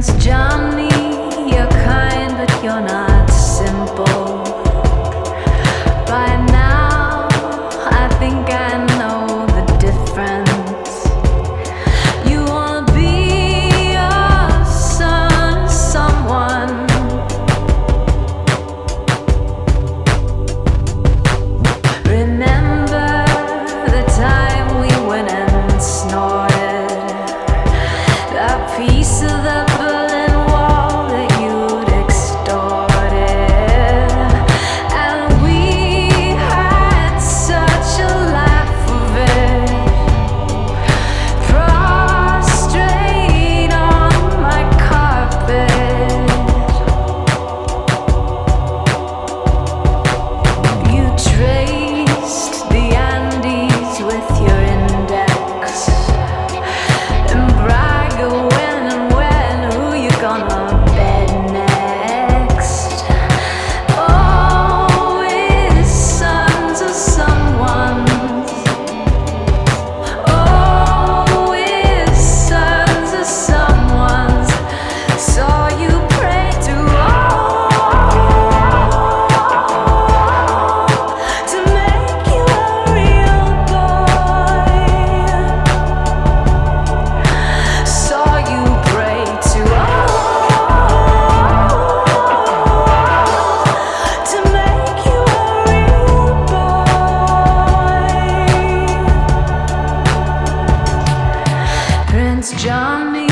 Prince Johnny, you're kind, but you're not simple. By now, I think I know the difference. You wanna be a son, someone. Remember the time we went and snorted a piece of the Berlin Wall that you'd extorted, and we had such a laugh of it, prostrate on my carpet. You traced the Andes with your index and brag of when and who you gonna bed next. Always sons of someone's. Always sons of someone's. Saw you pray to all to make you a real boy. Saw you pray to all to make you a real boy. Prince Johnny.